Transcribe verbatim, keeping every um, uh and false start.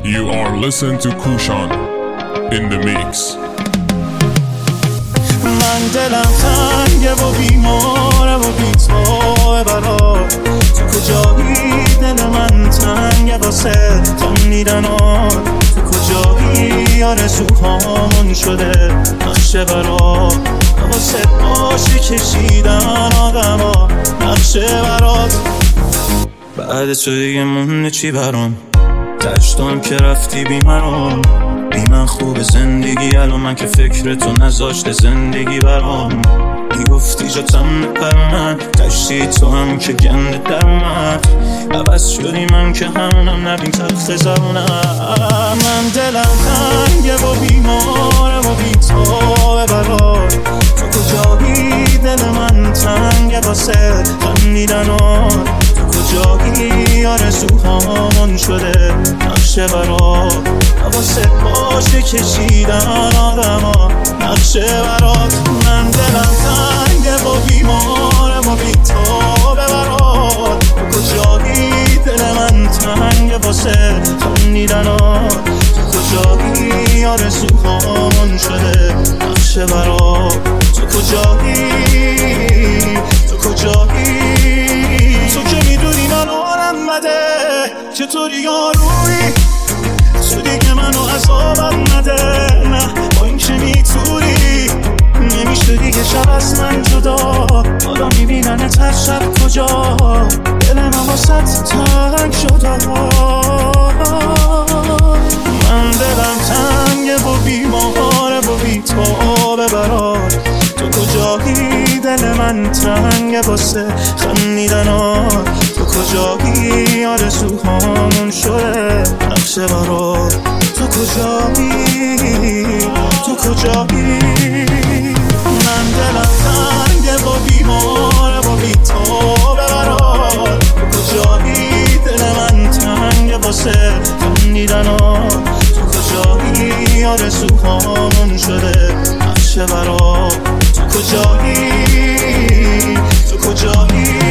You are listening to Kushan in the mix. من دلم تنگه و بیماره و بی‌توه برات، تو کجایی؟ دل من تنگه واسه خندیدنات، تو کجایی؟ آرزوهامون شده نقشه برات، واسه باشی کشیدن آدما نقشه برات. بعد تو دیگه مونده چی برام؟ دشتم که رفتی بی مرام، بی من خوب زندگی الان من که فکر تو نذاشته زندگی برام. میگفتی جاتم نپر من، دشتی تو هم که گنده در اومد، عوض شدی من که همونم نبین تخت زبونم. من دلم تنگه و بیماره و بی‌توه برات، تو کجایی؟ دل من تنگه واسه خندیدنات، تو کجایی؟ آرزوهامون شده نقشه برات، واسه باشه کشیدن آدما نقشه برات. من دلم تنگه و بیماره و بی‌توه برات، تو کجایی؟ دل من تنگه واسه خندیدنات، تو کجایی؟ آرزوهامون شده نقشه برات، تو کجایی؟ تو کجایی؟ تو که میدونی من آرم بده، چطوری آروی؟ تو دیگه منو عذابم نده، نه با این که میتونی نمیشه دیگه شب از من جدا، حالا میبینن هر شب کجا، دل من واسه تنگ شده. من دلم تنگه و بیماره و بی‌توه برات، تو کجایی؟ دل من تنگه واسه خندیدنات، تو کجایی؟ آرزوهامون شده نقشه برات، تو کجایی؟ تو کجایی؟ من دلم تنگه و بیماره و بی‌توه برات، تو کجایی؟ دل من تنگه واسه خندیدنات، تو کجایی؟ آرزوهامون شده نقشه برات، تو کجایی؟ تو کجایی؟